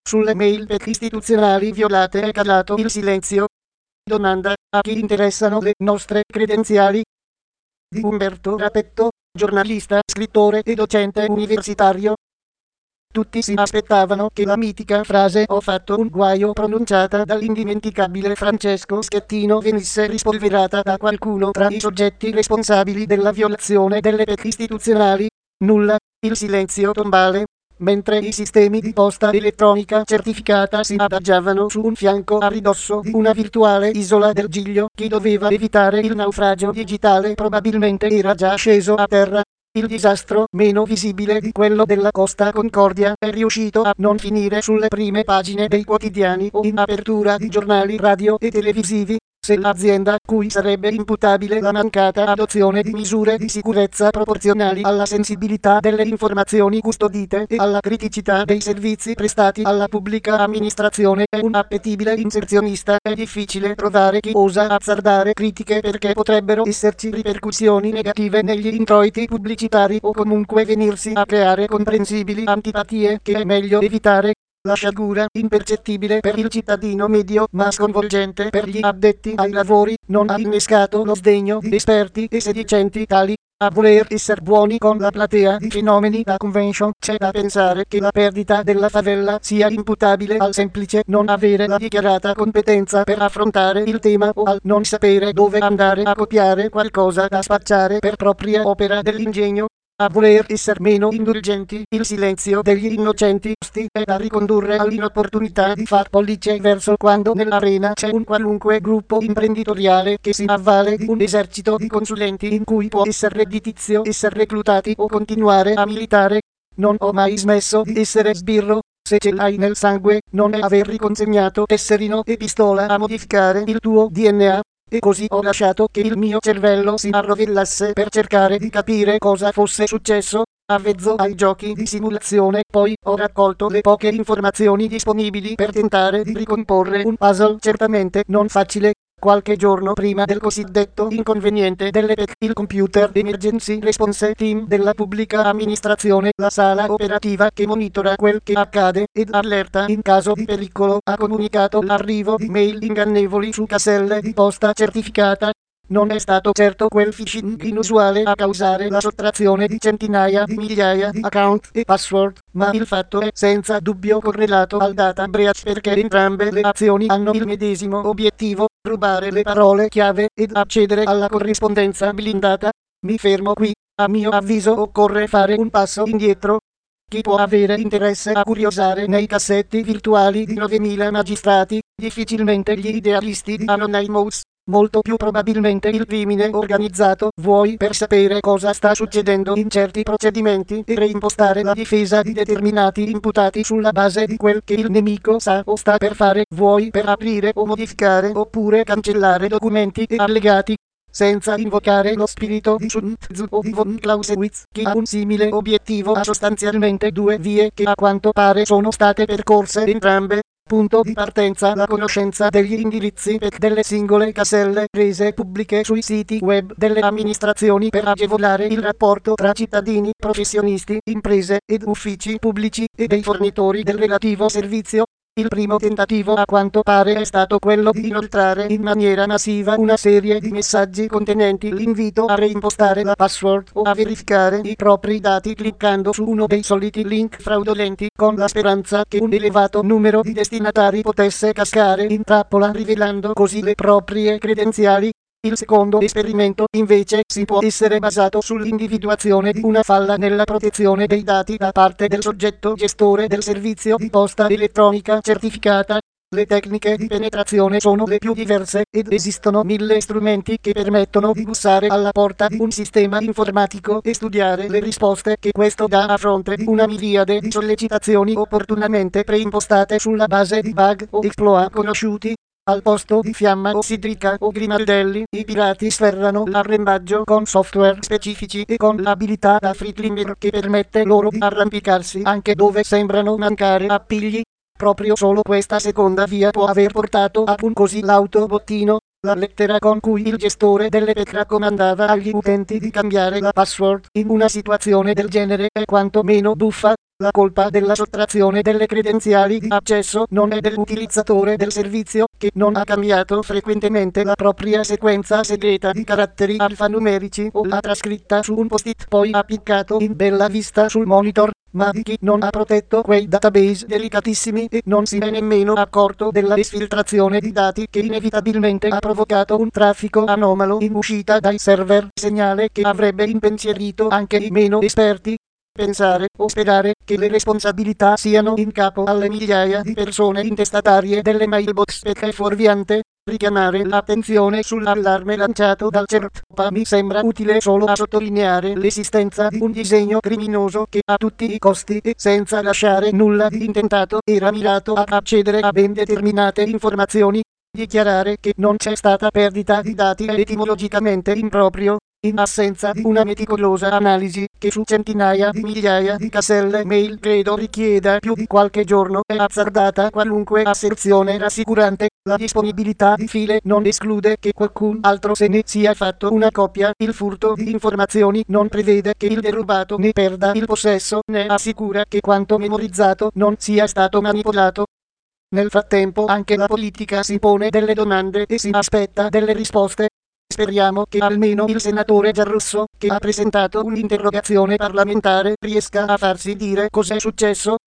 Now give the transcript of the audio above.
sulle mail istituzionali violate è calato il silenzio. Domanda: a chi interessano le nostre credenziali? Di Umberto Rapetto, giornalista, scrittore e docente universitario. Tutti si aspettavano che la mitica frase "ho fatto un guaio" pronunciata dall'indimenticabile Francesco Schettino venisse rispolverata da qualcuno tra i soggetti responsabili della violazione delle leggi istituzionali. Nulla, il silenzio tombale. Mentre i sistemi di posta elettronica certificata si adagiavano su un fianco a ridosso di una virtuale isola del Giglio, chi doveva evitare il naufragio digitale probabilmente era già sceso a terra. Il disastro, meno visibile di quello della Costa Concordia, è riuscito a non finire sulle prime pagine dei quotidiani o in apertura di giornali radio e televisivi. Se l'azienda, cui sarebbe imputabile la mancata adozione di misure di sicurezza proporzionali alla sensibilità delle informazioni custodite e alla criticità dei servizi prestati alla pubblica amministrazione, è un appetibile inserzionista, è difficile trovare chi osa azzardare critiche perché potrebbero esserci ripercussioni negative negli introiti pubblicitari o comunque venirsi a creare comprensibili antipatie che è meglio evitare. La sciagura, impercettibile per il cittadino medio ma sconvolgente per gli addetti ai lavori, non ha innescato lo sdegno di esperti e sedicenti tali a voler essere buoni con la platea di fenomeni da convention. C'è da pensare che la perdita della favella sia imputabile al semplice non avere la dichiarata competenza per affrontare il tema o al non sapere dove andare a copiare qualcosa da spacciare per propria opera dell'ingegno. A voler essere meno indulgenti, il silenzio degli innocenti è da ricondurre all'inopportunità di far pollice verso quando nell'arena c'è un qualunque gruppo imprenditoriale che si avvale di un esercito di consulenti in cui può essere redditizio essere reclutati o continuare a militare. Non ho mai smesso di essere sbirro. Se ce l'hai nel sangue, non è aver riconsegnato tesserino e pistola a modificare il tuo DNA. E così ho lasciato che il mio cervello si arrovellasse per cercare di capire cosa fosse successo, avvezzo ai giochi di simulazione. Poi ho raccolto le poche informazioni disponibili per tentare di ricomporre un puzzle certamente non facile. Qualche giorno prima del cosiddetto inconveniente delle PEC, il Computer Emergency Response Team della pubblica amministrazione, la sala operativa che monitora quel che accade ed allerta in caso di pericolo, ha comunicato l'arrivo di mail ingannevoli su caselle di posta certificata. Non è stato certo quel phishing inusuale a causare la sottrazione di centinaia di migliaia di account e password, ma il fatto è senza dubbio correlato al data breach perché entrambe le azioni hanno il medesimo obiettivo: rubare le parole chiave ed accedere alla corrispondenza blindata. Mi fermo qui. A mio avviso occorre fare un passo indietro. Chi può avere interesse a curiosare nei cassetti virtuali di 9000 magistrati? Difficilmente gli idealisti di Anonymous. Molto più probabilmente il crimine organizzato. Vuoi per sapere cosa sta succedendo in certi procedimenti e reimpostare la difesa di determinati imputati sulla base di quel che il nemico sa o sta per fare? Vuoi per aprire o modificare oppure cancellare documenti e allegati? Senza invocare lo spirito di Sun Tzu o di von Clausewitz, chi ha un simile obiettivo ha sostanzialmente due vie che a quanto pare sono state percorse entrambe. Punto di partenza: la conoscenza degli indirizzi PEC delle singole caselle rese pubbliche sui siti web delle amministrazioni per agevolare il rapporto tra cittadini, professionisti, imprese ed uffici pubblici e dei fornitori del relativo servizio. Il primo tentativo a quanto pare è stato quello di inoltrare in maniera massiva una serie di messaggi contenenti l'invito a reimpostare la password o a verificare i propri dati cliccando su uno dei soliti link fraudolenti, con la speranza che un elevato numero di destinatari potesse cascare in trappola rivelando così le proprie credenziali. Il secondo esperimento, invece, si può essere basato sull'individuazione di una falla nella protezione dei dati da parte del soggetto gestore del servizio di posta elettronica certificata. Le tecniche di penetrazione sono le più diverse ed esistono 1000 strumenti che permettono di bussare alla porta di un sistema informatico e studiare le risposte che questo dà a fronte di una miriade di sollecitazioni opportunamente preimpostate sulla base di bug o exploit conosciuti. Al posto di Fiamma o Sidrica o Grimaldelli, i pirati sferrano l'arrembaggio con software specifici e con l'abilità da Friedlinger che permette loro di arrampicarsi anche dove sembrano mancare appigli. Proprio solo questa seconda via può aver portato a un così lauto bottino. La lettera con cui il gestore delle PEC raccomandava agli utenti di cambiare la password in una situazione del genere è quanto meno buffa. La colpa della sottrazione delle credenziali di accesso non è dell'utilizzatore del servizio, che non ha cambiato frequentemente la propria sequenza segreta di caratteri alfanumerici o l'ha trascritta su un post-it poi appiccato in bella vista sul monitor, ma di chi non ha protetto quei database delicatissimi e non si è nemmeno accorto della esfiltrazione di dati che inevitabilmente ha provocato un traffico anomalo in uscita dai server, segnale che avrebbe impensierito anche i meno esperti. Pensare o sperare che le responsabilità siano in capo alle migliaia di persone intestatarie delle mailbox è fuorviante. Richiamare l'attenzione sull'allarme lanciato dal CERT mi sembra utile solo a sottolineare l'esistenza di un disegno criminoso che a tutti i costi e senza lasciare nulla di intentato era mirato ad accedere a ben determinate informazioni. Dichiarare che non c'è stata perdita di dati è etimologicamente improprio, in assenza di una meticolosa analisi che su centinaia di migliaia di caselle mail credo richieda più di qualche giorno è azzardata qualunque asserzione rassicurante. La disponibilità di file non esclude che qualcun altro se ne sia fatto una copia. Il furto di informazioni non prevede che il derubato ne perda il possesso, né assicura che quanto memorizzato non sia stato manipolato. Nel frattempo anche la politica si pone delle domande e si aspetta delle risposte. Speriamo che almeno il senatore Giarrusso, che ha presentato un'interrogazione parlamentare, riesca a farsi dire cos'è successo.